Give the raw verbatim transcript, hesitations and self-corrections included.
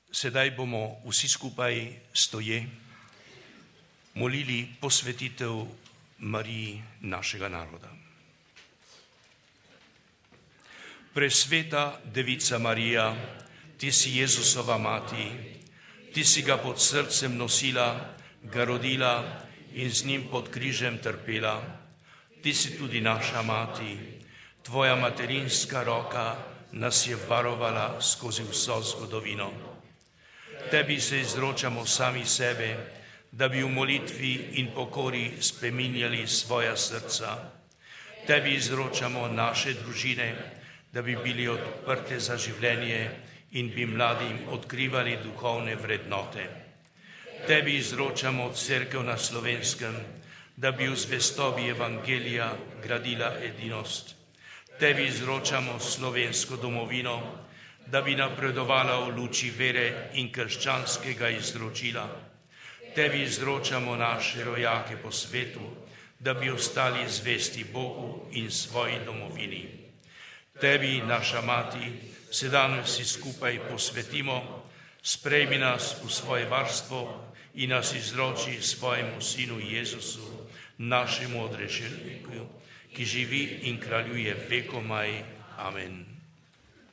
Sedaj bomo vsi skupaj stoje molili posvetitev Mariji našega naroda. Presveta Devica Marija, ti si Jezusova mati, ti si ga pod srcem nosila, ga rodila in z njim pod križem trpela. Ti si tudi naša mati, tvoja materinska roka nas je varovala skozi vso zgodovino. Tebi se izročamo sami sebe, da bi v molitvi in pokori spreminjali svoja srca. Tebi izročamo naše družine, da bi bili odprte za življenje in bi mladim odkrivali duhovne vrednote. Tebi izročamo cerkev na Slovenskem, da bi v zvestobi evangelija gradila edinost. Tebi izročamo slovensko domovino, da bi napredovala v luči vere in krščanskega izročila. Tebi izročamo naše rojake po svetu, da bi ostali zvesti Bogu in svoji domovini. Tebi, naša mati, se danes vsi skupaj posvetimo, sprejmi nas v svoje varstvo in nas izroči svojemu Sinu Jezusu, našemu odrešeniku, ki živi in kraljuje vekomaj. Amen.